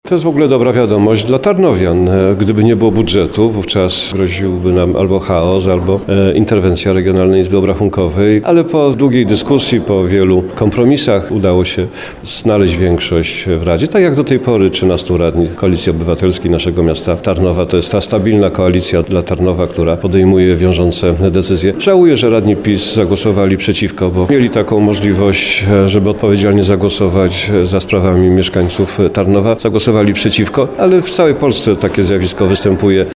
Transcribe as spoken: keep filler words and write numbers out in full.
To jest w ogóle dobra wiadomość dla tarnowian. Gdyby nie było budżetu, wówczas groziłby nam albo chaos, albo e, interwencja Regionalnej Izby Obrachunkowej, ale po długiej dyskusji, po wielu kompromisach udało się znaleźć większość w Radzie. Tak jak do tej pory trzynastu radni Koalicji Obywatelskiej naszego miasta Tarnowa. To jest ta stabilna koalicja dla Tarnowa, która podejmuje wiążące decyzje. Żałuję, że radni PiS zagłosowali przeciwko, bo mieli taką możliwość, żeby odpowiedzialnie zagłosować za sprawami mieszkańców Tarnowa. Zagłosowali przeciwko, ale w całej Polsce takie zjawisko występuje.